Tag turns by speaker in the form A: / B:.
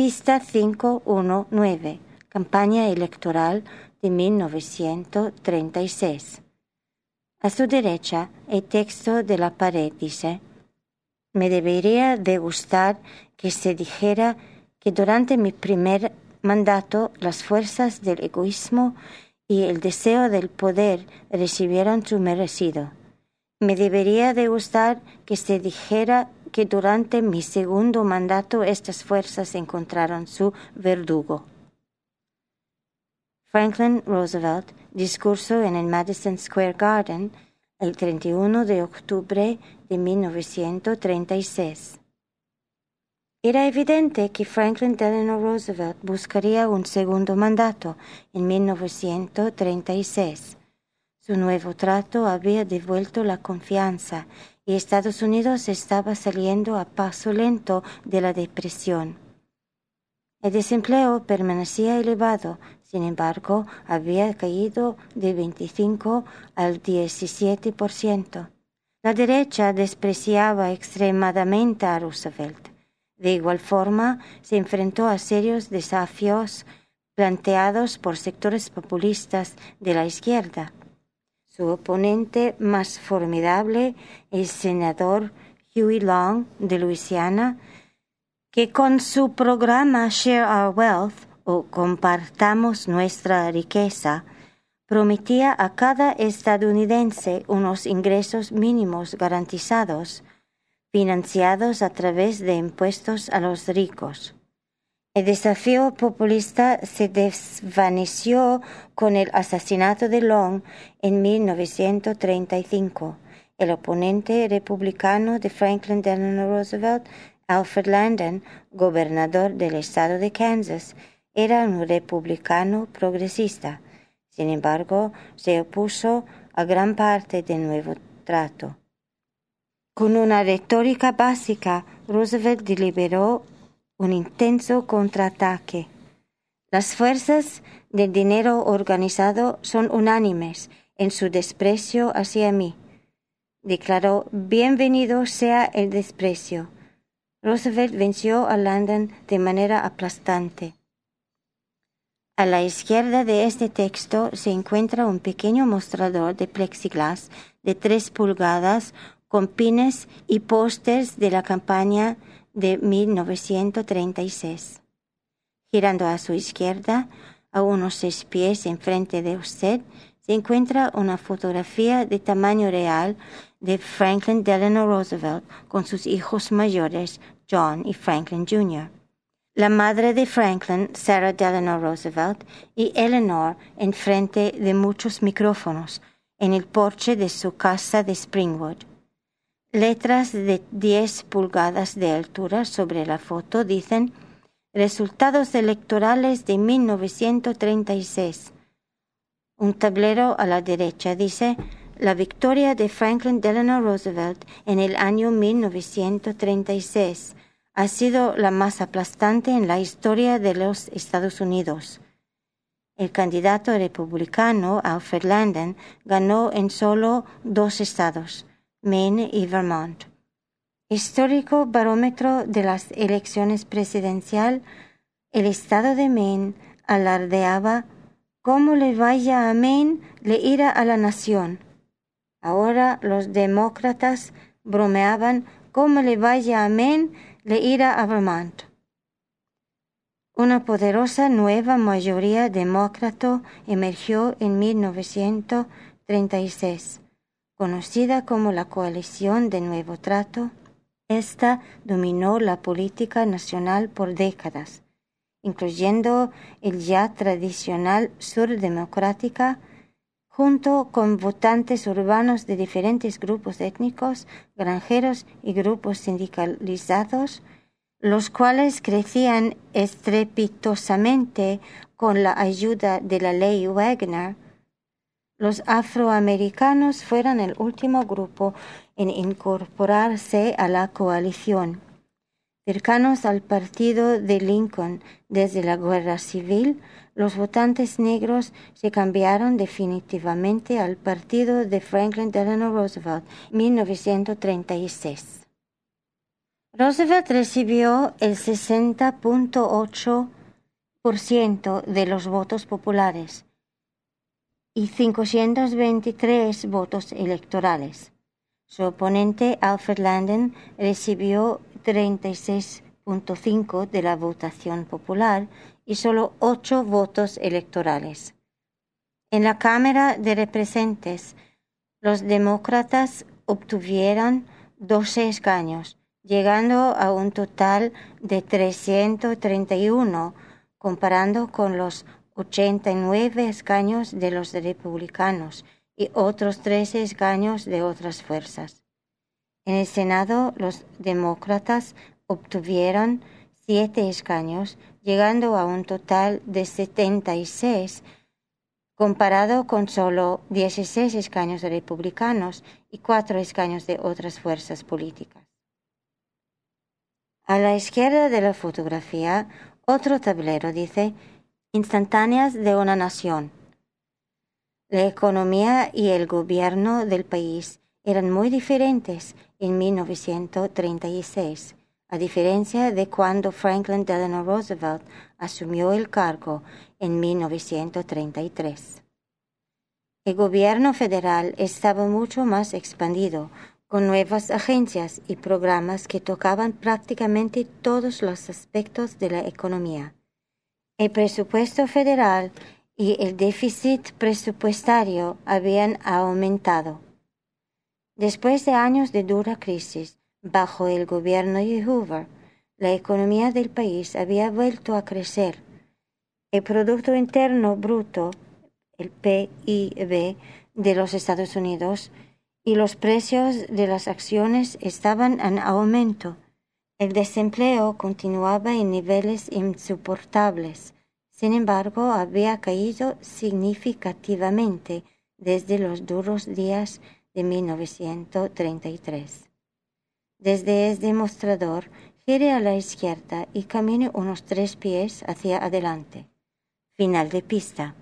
A: Pista 519, campaña electoral de 1936. A su derecha, el texto de la pared dice: me debería de gustar que se dijera que durante mi primer mandato las fuerzas del egoísmo y el deseo del poder recibieron su merecido. Me debería de gustar que se dijera que durante mi segundo mandato estas fuerzas encontraron su verdugo. Franklin Roosevelt, discurso en el Madison Square Garden, el 31 de octubre de 1936. Era evidente que Franklin Delano Roosevelt buscaría un segundo mandato en 1936. Su nuevo trato había devuelto la confianza y Estados Unidos estaba saliendo a paso lento de la depresión. El desempleo permanecía elevado, sin embargo, había caído de 25 al 17%. La derecha despreciaba extremadamente a Roosevelt. De igual forma, se enfrentó a serios desafíos planteados por sectores populistas de la izquierda. Su oponente más formidable, el senador Huey Long de Luisiana, que con su programa Share Our Wealth, o Compartamos Nuestra Riqueza, prometía a cada estadounidense unos ingresos mínimos garantizados, financiados a través de impuestos a los ricos. El desafío populista se desvaneció con el asesinato de Long en 1935. El oponente republicano de Franklin Delano Roosevelt, Alfred Landon, gobernador del estado de Kansas, era un republicano progresista. Sin embargo, se opuso a gran parte del nuevo trato. Con una retórica básica, Roosevelt deliberó un intenso contraataque. Las fuerzas del dinero organizado son unánimes en su desprecio hacia mí. Declaró: bienvenido sea el desprecio. Roosevelt venció a Landon de manera aplastante. A la izquierda de este texto se encuentra un pequeño mostrador de plexiglas de 3 pulgadas con pines y pósters de la campaña de 1936. Girando a su izquierda, a unos 6 pies enfrente de usted, se encuentra una fotografía de tamaño real de Franklin Delano Roosevelt con sus hijos mayores, John y Franklin Jr. La madre de Franklin, Sarah Delano Roosevelt, y Eleanor enfrente de muchos micrófonos en el porche de su casa de Springwood. Letras de 10 pulgadas de altura sobre la foto dicen: resultados electorales de 1936. Un tablero a la derecha dice: la victoria de Franklin Delano Roosevelt en el año 1936 ha sido la más aplastante en la historia de los Estados Unidos. El candidato republicano Alfred Landon ganó en solo 2 estados, Maine y Vermont. Histórico barómetro de las elecciones presidenciales, el estado de Maine alardeaba: «Como le vaya a Maine, le irá a la nación». Ahora los demócratas bromeaban: «Como le vaya a Maine, le irá a Vermont». Una poderosa nueva mayoría demócrata emergió en 1936, conocida como la Coalición de Nuevo Trato. Esta dominó la política nacional por décadas, incluyendo el ya tradicional Sur Democrática, junto con votantes urbanos de diferentes grupos étnicos, granjeros y grupos sindicalizados, los cuales crecían estrepitosamente con la ayuda de la ley Wagner. Los afroamericanos fueron el último grupo en incorporarse a la coalición. Cercanos al partido de Lincoln desde la Guerra Civil, los votantes negros se cambiaron definitivamente al partido de Franklin Delano Roosevelt en 1936. Roosevelt recibió el 60.8% de los votos populares y 523 votos electorales. Su oponente, Alfred Landon, recibió 36.5% de la votación popular y solo 8 votos electorales. En la Cámara de Representantes, los demócratas obtuvieron 12 escaños, llegando a un total de 331, comparando con los 89 escaños de los republicanos y otros 13 escaños de otras fuerzas. En el Senado, los demócratas obtuvieron 7 escaños, llegando a un total de 76, comparado con solo 16 escaños de republicanos y 4 escaños de otras fuerzas políticas. A la izquierda de la fotografía, otro tablero dice instantáneas de una nación. La economía y el gobierno del país eran muy diferentes en 1936, a diferencia de cuando Franklin Delano Roosevelt asumió el cargo en 1933. El gobierno federal estaba mucho más expandido, con nuevas agencias y programas que tocaban prácticamente todos los aspectos de la economía. El presupuesto federal y el déficit presupuestario habían aumentado. Después de años de dura crisis, bajo el gobierno de Hoover, la economía del país había vuelto a crecer. El Producto Interno Bruto, el PIB de los Estados Unidos, y los precios de las acciones estaban en aumento. El desempleo continuaba en niveles insoportables. Sin embargo, había caído significativamente desde los duros días de 1933. Desde este mostrador, gire a la izquierda y camine unos 3 pies hacia adelante. Final de pista.